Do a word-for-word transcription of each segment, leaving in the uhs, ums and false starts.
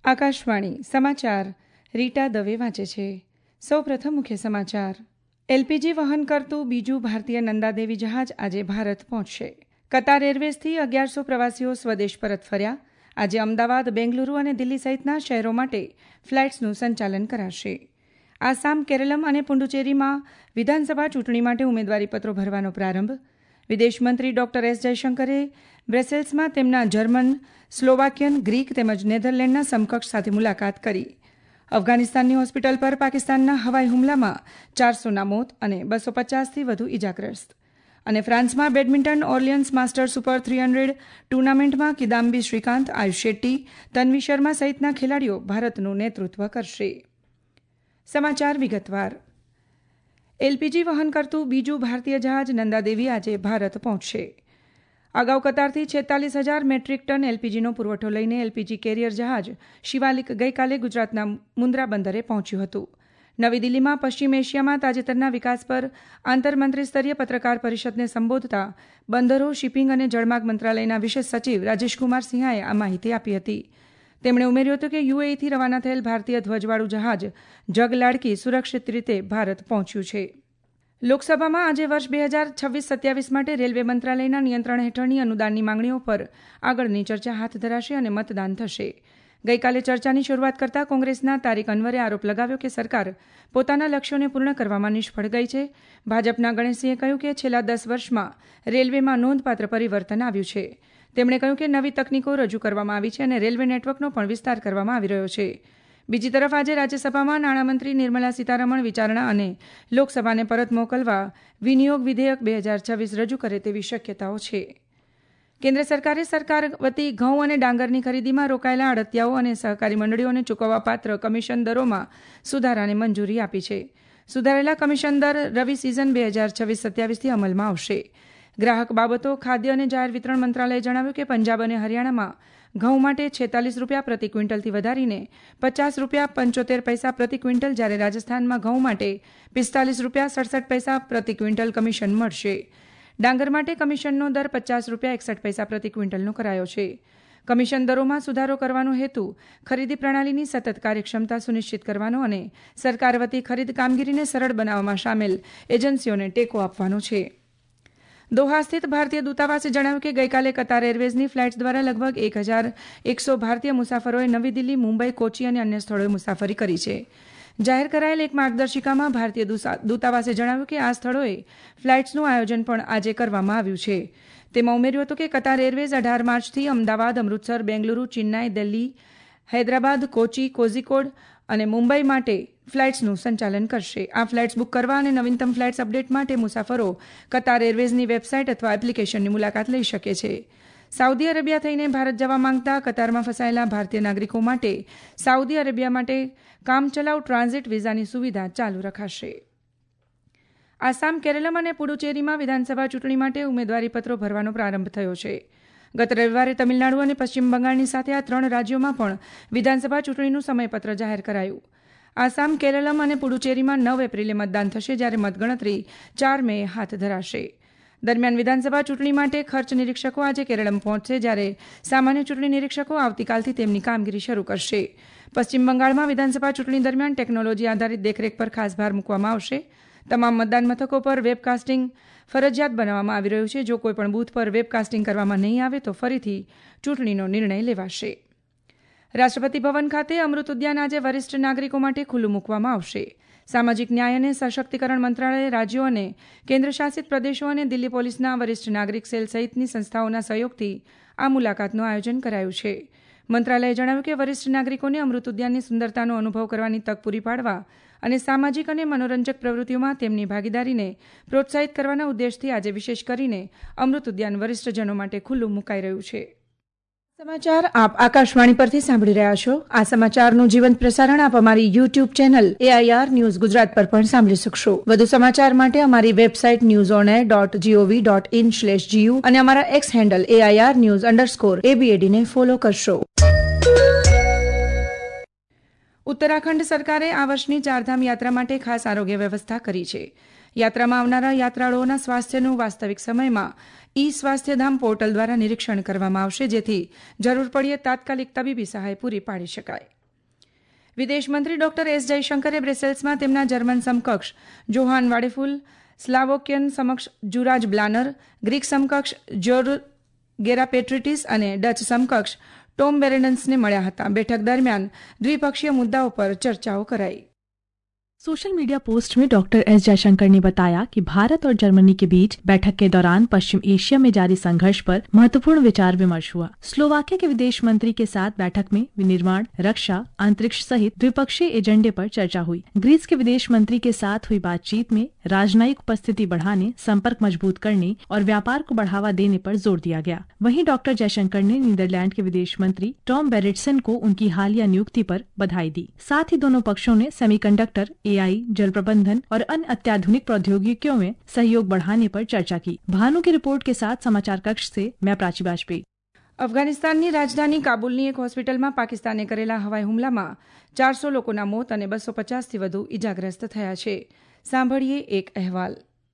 આકાશવાણી સમાચાર રીટા દવે વાંચે છે. સૌપ્રથમ મુખ્ય સમાચાર. એલપીજી વહન કરતું બીજું ભારતીય નંદાદેવી જહાજ આજે ભારત પહોંચશે. કતાર એરવેઝથી અગિયારસો પ્રવાસીઓ સ્વદેશ પરત ફર્યા. આજે અમદાવાદ, બેંગલુરુ અને દિલ્હી સહિતના શહેરો માટે ફ્લાઇટ્સનું સંચાલન કરાશે. આસામ, કેરળમ અને પુડુચેરીમાં વિધાનસભા ચૂંટણી માટે ઉમેદવારીપત્રો ભરવાનો પ્રારંભ. વિદેશ મંત્રી ડોક્ટર એસ જયશંકરે બ્રસેલ્સમાં તેમના જર્મન, સ્લોવાકિયન, ગ્રીક તેમજ નેધરલેન્ડના સમકક્ષ સાથે મુલાકાત કરી. અફઘાનિસ્તાનની હોસ્પિટલ પર પાકિસ્તાનના હવાઈ હુમલામાં ચારસોના મોત અને બસો પચાસથી વધુ ઇજાગ્રસ્ત. અને ફ્રાન્સમાં badminton Orleans masters super three hundred ટુર્નામેન્ટમાં કિદામ્બી શ્રીકાંત, આયુષ શેટ્ટી, તન્વી શર્મા સહિતના ખેલાડીઓ ભારતનું નેતૃત્વ કરશે. સમાચાર વિગતવાર. એલપીજી વહન કરતું બીજું ભારતીય જહાજ નંદાદેવી આજે ભારત પહોંચશે. અગાઉ કતારથી છેતાલીસ હજાર મેટ્રિક ટન એલપીજીનો પુરવઠો લઈને એલપીજી કેરિયર જહાજ શિવાલિક ગઈકાલે ગુજરાતના મુન્દ્રા બંદરે પહોંચ્યું હતું. નવી દિલ્હીમાં પશ્ચિમ એશિયામાં તાજેતરના વિકાસ પર આંતરમંત્રીસ્તરીય પત્રકાર પરિષદને સંબોધતા બંદરો, શિપિંગ અને જળમાર્ગ મંત્રાલયના વિશેષ સચિવ રાજેશકુમાર સિંહાએ આ માહિતી આપી હતી. તેમણે ઉમેર્યું હતું કે યુએઈથી રવાના થયેલ ભારતીય ધ્વજવાળું જહાજ જગલાડકી સુરક્ષિત રીતે ભારત પહોંચ્યું છે. લોકસભામાં આજે વર્ષ બે હજાર છવ્વીસ સત્યાવીસ માટે રેલવે મંત્રાલયના નિયંત્રણ હેઠળની અનુદાનની માંગણીઓ પર આગળની ચર્ચા હાથ ધરાશે અને મતદાન થશે. ગઈકાલે ચર્ચાની શરૂઆત કરતા કોંગ્રેસના તારિક અનવરે આરોપ લગાવ્યો કે સરકાર પોતાના લક્ષ્યોને પૂર્ણ કરવામાં નિષ્ફળ ગઈ છે. ભાજપના ગણેશસિંહે કહ્યું કે છેલ્લા દસ વર્ષમાં રેલવેમાં નોંધપાત્ર પરિવર્તન આવ્યું છે. તેમણે કહ્યું કે નવી તકનીકો રજૂ કરવામાં આવી છે અને રેલવે નેટવર્કનો પણ વિસ્તાર કરવામાં આવી રહ્યો છે. બીજી તરફ આજે રાજ્યસભામાં નાણામંત્રી નિર્મલા સીતારમણ વિચારણા અને લોકસભાને પરત મોકલવા વિનિયોગ વિધેયક બે હજાર છવ્વીસ રજૂ કરે તેવી શક્યતાઓ છે. કેન્દ્ર સરકારે સરકાર વતી ઘઉં અને ડાંગરની ખરીદીમાં રોકાયેલા અડતિયાઓ અને સહકારી મંડળીઓને ચૂકવવાપાત્ર કમિશન દરોમાં સુધારાને મંજૂરી આપી છે. સુધારેલા કમિશન દર રવિ સિઝન બે હજાર છવ્વીસ સત્યાવીસથી અમલમાં આવશે. ગ્રાહક બાબતો, ખાદ્ય અને જાહેર વિતરણ મંત્રાલયે જણાવ્યું કે પંજાબ અને હરિયાણામાં ઘઉં માટે છેતાલીસ રૂપિયા પ્રતિ ક્વિન્ટલથી વધારીને પચાસ રૂપિયા પંચોતેર પૈસા પ્રતિ ક્વિન્ટલ, જ્યારે રાજસ્થાનમાં ઘઉં માટે પિસ્તાલીસ રૂપિયા સડસઠ પૈસા પ્રતિ ક્વિન્ટલ કમિશન મળશે. ડાંગર માટે કમિશનનો દર પચાસ રૂપિયા એકસઠ પૈસા પ્રતિ ક્વિન્ટલનો કરાયો છે. કમિશન દરોમાં સુધારો કરવાનો હેતુ ખરીદી પ્રણાલીની સતત કાર્યક્ષમતા સુનિશ્ચિત કરવાનો અને સરકાર વતી ખરીદ કામગીરીને સરળ બનાવવામાં સામેલ એજન્સીઓને ટેકો આપવાનો છે. દોહા સ્થિત ભારતીય દૂતાવાસે જણાવ્યું કે ગઈકાલે કતાર એરવેઝની ફ્લાઇટ્સ દ્વારા લગભગ એક હજાર એકસો ભારતીય મુસાફરોએ નવી દિલ્હી, મુંબઈ, કોચી અને અન્ય સ્થળોએ મુસાફરી કરી છે. જાહેર કરાયેલ એક માર્ગદર્શિકામાં ભારતીય દૂતાવાસે જણાવ્યું કે આ સ્થળોએ ફ્લાઇટ્સનું આયોજન પણ આજે કરવામાં આવ્યું છે. તેમાં ઉમેર્યું હતું કે કતાર એરવેઝ અઢાર માર્ચથી અમદાવાદ, અમૃતસર, બેંગલુરુ, ચેન્નાઈ, દિલ્હી, હૈદરાબાદ, કોચી, કોઝિકોડ અને મુંબઈ માટે ફ્લાઇટ્સનું સંચાલન કરશે. આ ફ્લાઇટ્સ બુક કરવા અને નવીનતમ ફ્લાઇટ્સ અપડેટ માટે મુસાફરો કતાર એરવેઝની વેબસાઇટ અથવા એપ્લિકેશનની મુલાકાત લઈ શકે છે. સાઉદી અરેબિયા થઈને ભારત જવા માંગતા કતારમાં ફસાયેલા ભારતીય નાગરિકો માટે સાઉદી અરેબિયા માટે કામચલાઉ ટ્રાન્ઝિટ વિઝાની સુવિધા ચાલુ રખાશે. આસામ, કેરળમ અને પુડુચેરીમાં વિધાનસભા ચૂંટણી માટે ઉમેદવારીપત્રો ભરવાનો પ્રારંભ થયો છે. ગત રવિવારે તમિલનાડુ અને પશ્ચિમ બંગાળની સાથે આ ત્રણ રાજ્યોમાં પણ વિધાનસભા ચૂંટણીનું સમયપત્ર જાહેર કરાયું. આસામ, કેરળમ અને પુડુચેરીમાં નવ એપ્રિલે મતદાન થશે, જ્યારે મતગણતરી ચાર મે હાથ ધરાશે. દરમિયાન વિધાનસભા ચૂંટણી માટે ખર્ચ નિરીક્ષકો આજે કેરળમ પહોંચશે, જ્યારે સામાન્ય ચૂંટણી નિરીક્ષકો આવતીકાલથી તેમની કામગીરી શરૂ કરશે. પશ્ચિમ બંગાળમાં વિધાનસભા ચૂંટણી દરમિયાન ટેકનોલોજી આધારિત દેખરેખ પર ખાસ ભાર મૂકવામાં આવશે. તમામ મતદાન મથકો પર વેબકાસ્ટિંગ ફરજિયાત બનાવવામાં આવી રહ્યું છે. જો કોઈપણ બૂથ પર વેબકાસ્ટિંગ કરવામાં નહીં આવે તો ફરીથી ચૂંટણીનો નિર્ણય લેવાશે. રાષ્ટ્રપતિ ભવન ખાતે અમૃત ઉદ્યાન આજે વરિષ્ઠ નાગરિકો માટે ખુલ્લું મૂકવામાં આવશે. સામાજિક ન્યાય અને સશક્તિકરણ મંત્રાલયે રાજ્યો અને કેન્દ્રશાસિત પ્રદેશો અને દિલ્હી પોલીસના વરિષ્ઠ નાગરિક સેલ સહિતની સંસ્થાઓના સહયોગથી આ મુલાકાતનું આયોજન કરાયું છે. મંત્રાલયે જણાવ્યું કે વરિષ્ઠ નાગરિકોને અમૃત ઉદ્યાનની સુંદરતાનો અનુભવ કરવાની તક પૂરી પાડવા અને સામાજિક અને મનોરંજક પ્રવૃત્તિઓમાં તેમની ભાગીદારીને પ્રોત્સાહિત કરવાના ઉદ્દેશથી આજે વિશેષ કરીને અમૃત ઉદ્યાન વરિષ્ઠજનો માટે ખુલ્લું મુકાઈ રહ્યું છે. સમાચાર આપ આકાશવાણી પરથી સાંભળી રહ્યા છો. આ સમાચારનું જીવંત પ્રસારણ આપ અમારી YouTube channel AIR news Gujarat પર પણ સાંભળી શકશો. વધુ સમાચાર માટે અમારી website news on air dot GOV dot in slash GU અને અમારા X handle AIR news underscore એબીએડીને ફોલો કરશો. ઉત્તરાખંડ સરકારે આ વર્ષની ચારધામ યાત્રા માટે ખાસ આરોગ્ય વ્યવસ્થા કરી છે. યાત્રામાં આવનારા યાત્રાળુઓના સ્વાસ્થ્યનું વાસ્તવિક સમયમાં ઈ સ્વાસ્થ્યધામ પોર્ટલ દ્વારા નિરીક્ષણ કરવામાં આવશે, જેથી જરૂર પડ્યે તાત્કાલિક તબીબી સહાય પૂરી પાડી શકાય. વિદેશ મંત્રી ડોક્ટર એસ જયશંકરે બ્રેસેલ્સમાં તેમના જર્મન સમકક્ષ જોહાન વાડેફુલ, સ્લાવોકિયન સમકક્ષ જુરાજ બ્લાનર, ગ્રીક સમકક્ષ જોર ગેરાપેટ્રિટિસ અને ડચ સમકક્ષ टॉम बेरेंडेंस ने મળ્યા હતા। बैठक दरमियान द्विपक्षीय मुद्दाओं पर चर्चाओं कराई। सोशल मीडिया पोस्ट में डॉक्टर एस जयशंकर ने बताया कि भारत और जर्मनी के बीच बैठक के दौरान पश्चिम एशिया में जारी संघर्ष पर महत्वपूर्ण विचार विमर्श हुआ। स्लोवाकिया के विदेश मंत्री के साथ बैठक में विनिर्माण, रक्षा, अंतरिक्ष सहित द्विपक्षीय एजेंडे पर चर्चा हुई। ग्रीस के विदेश मंत्री के साथ हुई बातचीत में राजनयिक उपस्थिति बढ़ाने, संपर्क मजबूत करने और व्यापार को बढ़ावा देने पर जोर दिया गया। वहीं डॉक्टर जयशंकर ने नीदरलैंड के विदेश मंत्री टॉम बेरेटसन को उनकी हालिया नियुक्ति पर बधाई दी। साथ ही दोनों पक्षों ने सेमीकंडक्टर, एआई, जल प्रबंधन और अन्य अत्याधुनिक प्रौद्योगिकियों में सहयोग बढ़ाने पर चर्चा की। भानु की रिपोर्ट के साथ समाचार कक्ष से मैं प्राची वाजपेयी। અફઘાનિસ્તાનની રાજધાની કાબુલની એક હોસ્પિટલમાં પાકિસ્તાને કરેલા હવાઈ હુમલામાં ચારસો લોકોના મોત અને બસો પચાસથી વધુ ઇજાગ્રસ્ત થયા છે। સાંભળીએ એક અહેવાલ।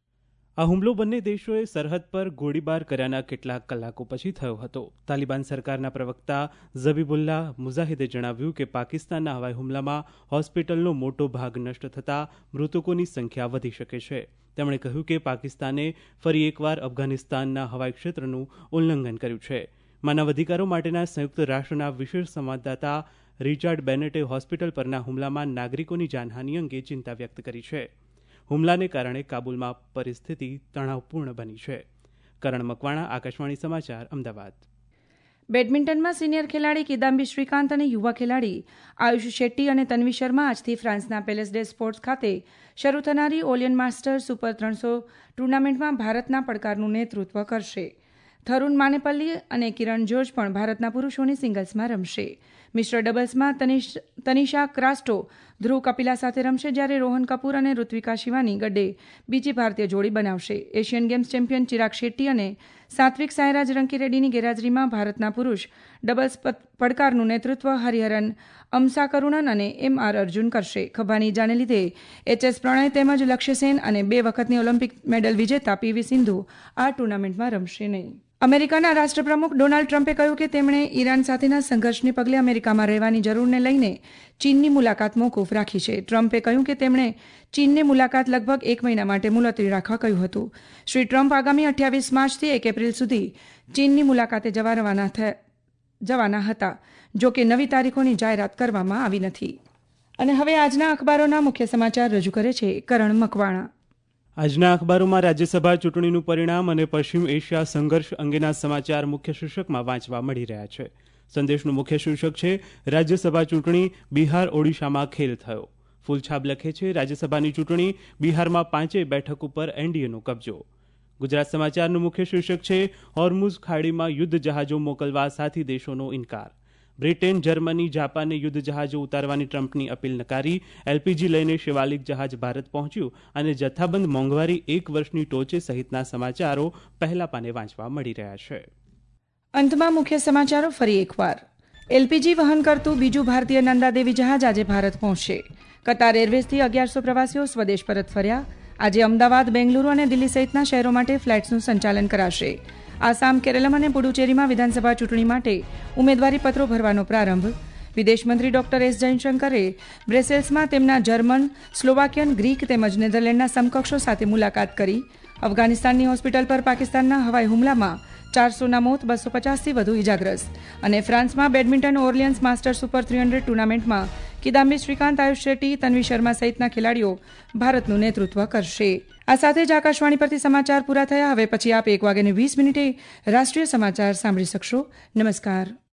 આ હુમલો બંને દેશોએ સરહદ પર ગોળીબાર કર્યાના કેટલાક કલાકો પછી થયો હતો। તાલિબાન સરકારના પ્રવક્તા ઝબીબુલ્લાહ મુજાહિદે જણાવ્યું કે પાકિસ્તાનના હવાઈ હુમલામાં હોસ્પિટલનો મોટો ભાગ નષ્ટ થતાં મૃતકોની સંખ્યા વધી શકે છે। તેમણે કહ્યું કે પાકિસ્તાને ફરી એકવાર અફઘાનિસ્તાનના હવાઈ ક્ષેત્રનું ઉલ્લંઘન કર્યું છે। માનવ અધિકારો માટેના સંયુક્ત રાષ્ટ્રના વિશેષ સંવાદદાતા રિચાર્ડ બેનેટે હોસ્પિટલ પરના હુમલામાં નાગરિકોની જાનહાનિ અંગે ચિંતા વ્યક્ત કરી છે। હુમલાને કારણે કાબુલમાં પરિસ્થિતિ તણાવપૂર્ણ બની છે। કરણ મકવાણા, આકાશવાણી સમાચાર, અમદાવાદ। બેડમિન્ટનમાં સિનિયર ખેલાડી કિદામ્બી શ્રીકાંત અને યુવા ખેલાડી આયુષ શેટ્ટી અને તન્વી શર્મા આજથી ફ્રાન્સના પેલેસ ડે સ્પોર્ટ્સ ખાતે શરૂ થનારી ઓલિયન માસ્ટર્સ સુપર ત્રણસો ટુર્નામેન્ટમાં ભારતના પડકારનું નેતૃત્વ કરશે। થરુણ માનેપલ્લી અને કિરણ જોર્જ પણ ભારતના પુરુષોની સિંગલ્સમાં રમશે। મિશ્ર ડબલ્સમાં તનિષા ક્રાસ્ટો ધ્રુવ કપિલા સાથે રમશે, જ્યારે રોહન કપૂર અને ઋત્વિકા શિવાની ગડ્ડે બીજી ભારતીય જોડી બનાવશે। Asian games champion Chirag Shetty અને સાત્વિક સાંઈરાજ રંકીરેડ્ડીની ગેરહાજરીમાં ભારતના પુરુષ ડબલ્સ પડકારનું નેતૃત્વ હરિહરન અમસાકરુણન અને એમ આર અર્જુન કરશે। ખભાની ઇજાને લીધે એચ એસ પ્રણય તેમજ લક્ષ્ય સેન અને બે વખતની ઓલિમ્પિક મેડલ વિજેતા પીવી સિંધુ આ ટુર્નામેન્ટમાં રમશે નહીં। અમેરિકાના રાષ્ટ્રપ્રમુખ ડોનાલ્ડ ટ્રમ્પે કહ્યું કે તેમણે ઈરાન સાથેના સંઘર્ષને પગલે અમેરિકામાં રહેવાની જરૂરને લઈને ચીનની મુલાકાત મોકૂફ રાખી છે। ટ્રમ્પે કહ્યું કે તેમણે ચીનની મુલાકાત લગભગ એક મહિના માટે મુલતવી રાખવા કહ્યું હતું। શ્રી ટ્રમ્પ આગામી અઠ્યાવીસ માર્ચથી એક એપ્રિલ સુધી ચીનની મુલાકાતે જવા રવાના જવાના હતા, જો કે નવી તારીખોની જાહેરાત કરવામાં આવી નથી। અને હવે આજના અખબારોના મુખ્ય સમાચાર રજૂ કરે છે કરણ મકવાણા। આજના અખબારોમાં રાજ્યસભા ચૂંટણીનું પરિણામ અને પશ્ચિમ એશિયા સંઘર્ષ અંગેના સમાચાર મુખ્ય શીર્ષકમાં વાંચવા મળી રહ્યા છે। સંદેશનું મુખ્ય શીર્ષક છે રાજ્યસભા ચૂંટણી, બિહાર ઓડિશામાં ખેલ થયો। ફૂલછાપ લખે છે રાજ્યસભાની ચૂંટણી, બિહારમાં પાંચેય બેઠક ઉપર એનડીએનો કબજો। ગુજરાત સમાચારનું મુખ્ય શીર્ષક છે હોર્મુઝ ખાડીમાં યુદ્ધ જહાજો મોકલવા સાથી દેશોનો ઇનકાર। બ્રિટેન, જર્મની, જાપાને યુદ્ધ જહાજો ઉતારવાની ટ્રમ્પની અપીલ નકારી। એલપીજી લઈને શિવાલિક જહાજ ભારત પહોંચ્યું અને જથ્થાબંધ મોંઘવારી એક વર્ષની ટોચે સહિતના સમાચારો પહેલા પાને વાંચવા મળી રહ્યા છે। અંતમાં મુખ્ય સમાચારો ફરી એકવાર। એલપીજી વહન કરતું બીજું ભારતીય નંદાદેવી જહાજ આજે ભારત પહોંચશે। કતાર એરવેઝથી અગિયારસો પ્રવાસીઓ સ્વદેશ પરત ફર્યા। આજે અમદાવાદ, બેંગલુરુ અને દિલ્હી સહિતના શહેરો માટે ફ્લાઇટ્સનું સંચાલન કરાશે। આસામ, કેરળમ અને પુડુચેરીમાં વિધાનસભા ચૂંટણી માટે ઉમેદવારી પત્રો ભરવાનો પ્રારંભ। વિદેશ મંત્રી ડોક્ટર એસ જયશંકરે બ્રેસેલ્સમાં તેમના જર્મન, સ્લોવાકિયન, ગ્રીક તેમજ નેધરલેન્ડના સમકક્ષો સાથે મુલાકાત કરી। અફઘાનિસ્તાનની હોસ્પિટલ પર પાકિસ્તાનના હવાઈ હુમલામાં ચારસોના મોત, બસો પચાસથી વધુ ઇજાગ્રસ્ત। અને ફ્રાન્સમાં badminton Orleans masters super three hundred ટુર્નામેન્ટમાં કિદામ્બી શ્રીકાંત, આયુષ શેટ્ટી, તન્વી શર્મા સહિતના ખેલાડીઓ ભારતનું નેતૃત્વ કરશે। આ સાથે જ આકાશવાણી પરથી સમાચાર પૂરા થયા। હવે પછી આપ એક વાગ્યાને વીસ મિનિટે રાષ્ટ્રીય સમાચાર સાંભળી શકશો। નમસ્કાર।